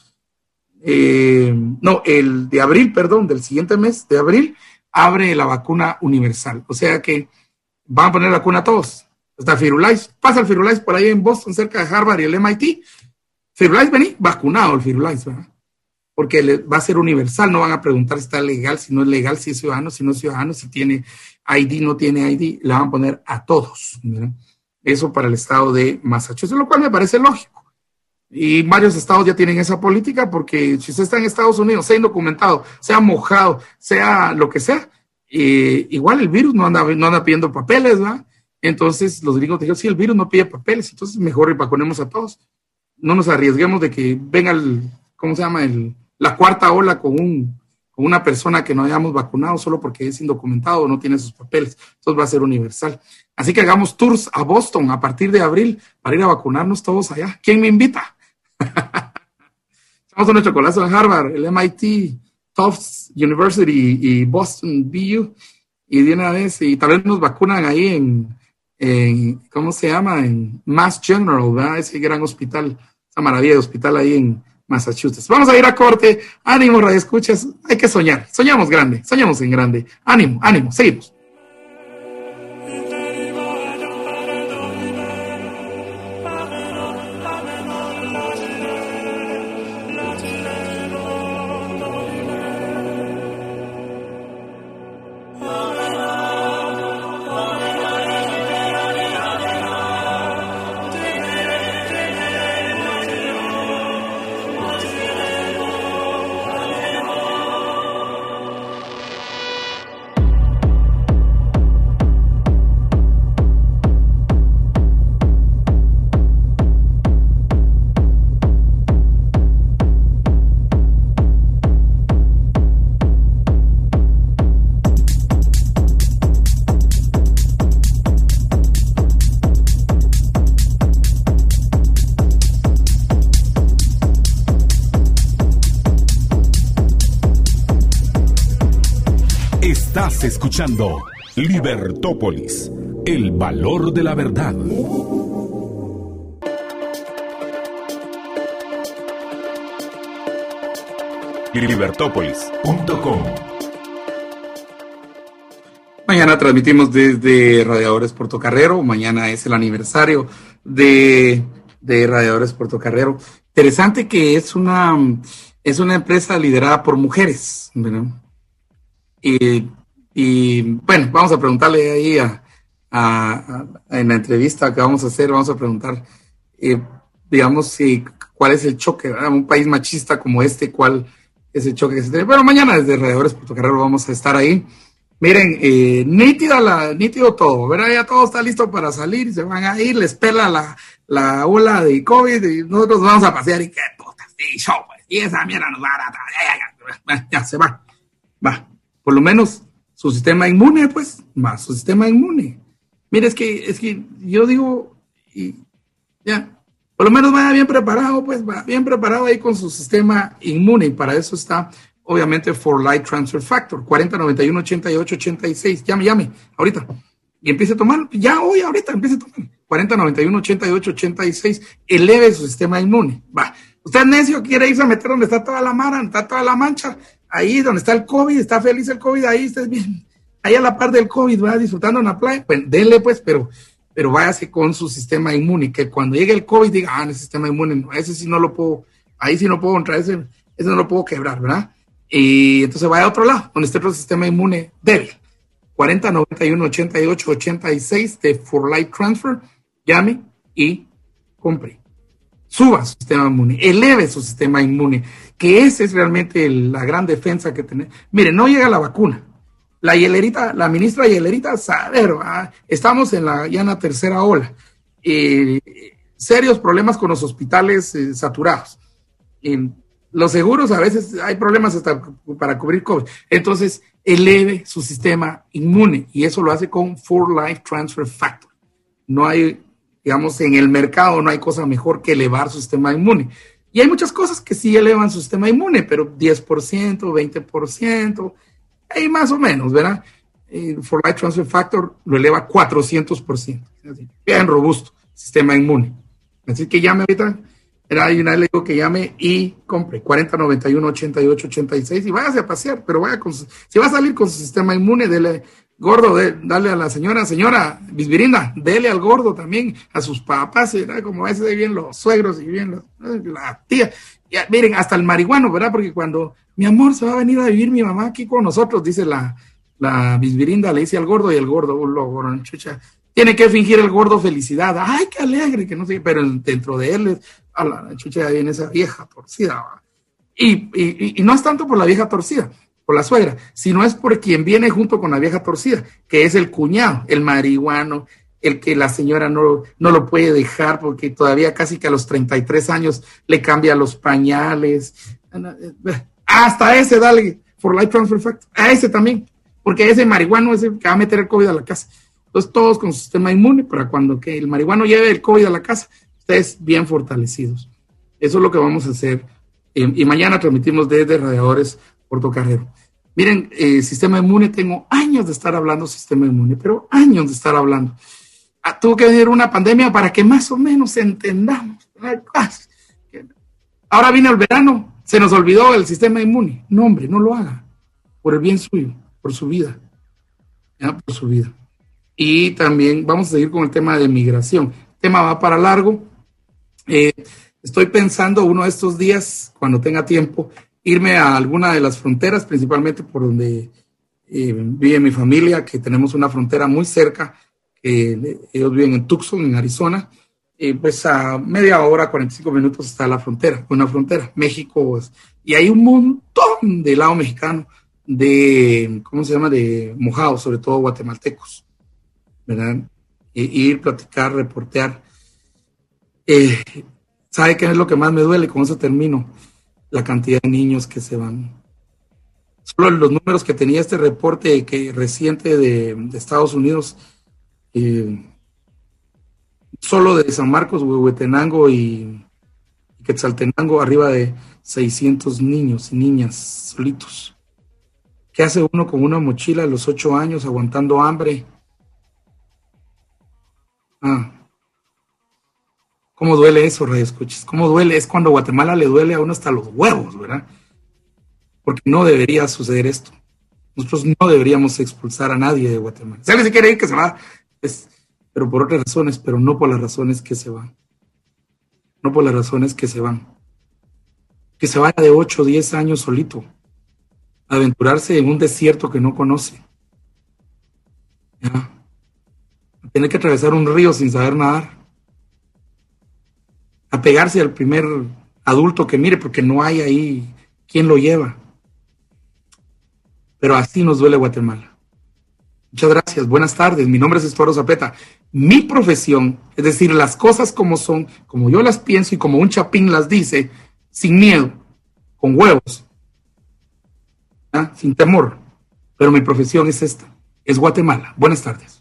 el de abril, perdón, del siguiente mes de abril, abre la vacuna universal. O sea que van a poner vacuna a todos. Hasta Firulais, pasa el Firulais por ahí en Boston, cerca de Harvard y el MIT. Firulais, vení, vacunado el Firulais, ¿verdad? Porque va a ser universal, no van a preguntar si está legal, si no es legal, si es ciudadano, si no es ciudadano, si tiene ID, no tiene ID, la van a poner a todos, ¿verdad? Eso para el estado de Massachusetts, lo cual me parece lógico. Y varios estados ya tienen esa política, porque si usted está en Estados Unidos, sea indocumentado, sea mojado, sea lo que sea, igual el virus no anda pidiendo papeles, ¿verdad? Entonces los gringos dijeron, sí, el virus no pide papeles, entonces mejor vacunemos a todos. No nos arriesguemos de que venga la cuarta ola con una persona que no hayamos vacunado solo porque es indocumentado o no tiene sus papeles. Entonces va a ser universal. Así que hagamos tours a Boston a partir de abril para ir a vacunarnos todos allá. ¿Quién me invita? Echamos un chocolazo en Harvard, el MIT, Tufts University y Boston BU. Y de una vez, y tal vez nos vacunan ahí en ¿cómo se llama? En Mass General, ¿verdad? Ese gran hospital, esa maravilla de hospital ahí en Massachusetts. Vamos a ir a corte. Ánimo, radioescuchas. Hay que soñar. Soñamos grande. Soñamos en grande. Ánimo, ánimo. Seguimos. Estás escuchando Libertópolis, el valor de la verdad. Libertópolis.com. Mañana transmitimos desde Radiadores Portocarrero. Mañana es el aniversario de Radiadores Portocarrero. Interesante que es una empresa liderada por mujeres, ¿verdad? Y bueno, vamos a preguntarle ahí en la entrevista que vamos a hacer, vamos a preguntar, digamos, cuál es el choque, ¿verdad? Un país machista como este, cuál es el choque que se tiene. Bueno, mañana desde Radiadores Portocarrero vamos a estar ahí. Miren, nítido todo, ¿verdad? Ya todo está listo para salir, se van a ir, les pela la ola de COVID y nosotros vamos a pasear y qué puta, sí, show, pues, y esa mierda nos va a dar, ya se va. Por lo menos su sistema inmune, pues, su sistema inmune. Mire, es que yo digo, y ya, por lo menos vaya bien preparado, pues, va bien preparado ahí con su sistema inmune, y para eso está, obviamente, For Life Transfer Factor, 4091-8886, llame, ahorita, y empiece a tomar, ya hoy, ahorita, empiece a tomar, 4091-8886, eleve su sistema inmune, va. Usted es necio, quiere irse a meter donde está toda la mara, está toda la mancha, ahí donde está el COVID, está feliz el COVID, ahí usted es bien, ahí a la par del COVID, va disfrutando en la playa, pues denle pues, pero váyase con su sistema inmune, que cuando llegue el COVID diga, el sistema inmune, no, ese sí no lo puedo, ahí sí no puedo entrar, ese no lo puedo quebrar, ¿verdad? Y entonces vaya a otro lado, donde esté otro sistema inmune débil, 4091-8886 de For Life Transfer, llame y compre. Suba su sistema inmune, eleve su sistema inmune, que esa es realmente la gran defensa que tenemos. Mire, no llega la vacuna. La ministra Hielerita, saber, estamos en la tercera ola. Serios problemas con los hospitales saturados. Los seguros a veces hay problemas hasta para cubrir COVID. Entonces, eleve su sistema inmune y eso lo hace con For Life Transfer Factor. No hay, digamos, en el mercado no hay cosa mejor que elevar su sistema inmune. Y hay muchas cosas que sí elevan su sistema inmune, pero 10%, 20%, ahí más o menos, ¿verdad? For Life Transfer Factor lo eleva 400%. Bien robusto sistema inmune. Así que llame ahorita. Hay una vez le digo que llame y compre 4091-8886 y váyase a pasear, pero si va a salir con su sistema inmune, dele gordo, dale a la señora Bisbirinda, dele al gordo también, a sus papás, ¿verdad? Como a veces bien los suegros y bien la tía. Ya, miren, hasta el marihuano, ¿verdad? Porque cuando mi amor se va a venir a vivir mi mamá aquí con nosotros, dice la Bisbirinda, le dice al gordo y el gordo, chucha, tiene que fingir el gordo felicidad. Ay, qué alegre, que no sé, pero dentro de él a la chucha viene esa vieja torcida. Y no es tanto por la vieja torcida, por la suegra, sino es por quien viene junto con la vieja torcida, que es el cuñado, el marihuano, el que la señora no lo puede dejar porque todavía casi que a los 33 años le cambia los pañales. Hasta ese dale For Life Transfer Factor, a ese también, porque ese marihuano es el que va a meter el COVID a la casa. Entonces todos con su sistema inmune para cuando que el marihuano lleve el COVID a la casa, ustedes bien fortalecidos. Eso es lo que vamos a hacer. Y mañana transmitimos desde Radiadores Portocarrero. Miren, sistema inmune, tengo años de estar hablando sistema inmune, pero años de estar hablando. Tuvo que venir una pandemia para que más o menos entendamos. Ahora viene el verano, se nos olvidó el sistema inmune. No, hombre, no lo haga. Por el bien suyo, por su vida. ¿Ya? Por su vida. Y también vamos a seguir con el tema de migración. El tema va para largo. Estoy pensando uno de estos días, cuando tenga tiempo, irme a alguna de las fronteras, principalmente por donde vive mi familia, que tenemos una frontera muy cerca. Ellos viven en Tucson, en Arizona. Pues a media hora, 45 minutos está la frontera, una frontera. México, y hay un montón de lado mexicano, de mojados, sobre todo guatemaltecos, ¿verdad? Ir, platicar, reportear. ¿Sabe qué es lo que más me duele? Con eso termino. La cantidad de niños que se van. Solo los números que tenía este reporte reciente de Estados Unidos, solo de San Marcos, Huehuetenango y Quetzaltenango, arriba de 600 niños y niñas solitos. ¿Qué hace uno con una mochila a los 8 años aguantando hambre? ¿Cómo duele eso, radioescuchas? ¿Cómo duele? Es cuando Guatemala le duele a uno hasta los huevos, ¿verdad? Porque no debería suceder esto. Nosotros no deberíamos expulsar a nadie de Guatemala. Si alguien se quiere ir, que se va, pero por otras razones, pero no por las razones que se van. No por las razones que se van. Que se vaya de 8 o 10 años solito, a aventurarse en un desierto que no conoce. ¿Ya? A tener que atravesar un río sin saber nadar. A pegarse al primer adulto que mire, porque no hay ahí quien lo lleva. Pero así nos duele Guatemala. Muchas gracias, buenas tardes. Mi nombre es Estuardo Zapeta. Mi profesión, es decir, las cosas como son, como yo las pienso y como un chapín las dice, sin miedo, con huevos, ¿ah? Sin temor. Pero mi profesión es esta, es Guatemala. Buenas tardes.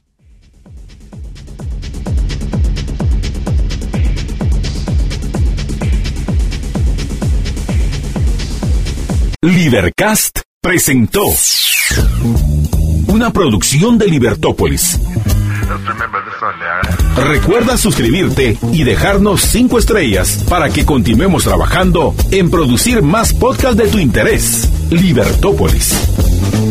Libercast presentó una producción de Libertópolis. Recuerda suscribirte y dejarnos 5 estrellas para que continuemos trabajando en producir más podcasts de tu interés. Libertópolis.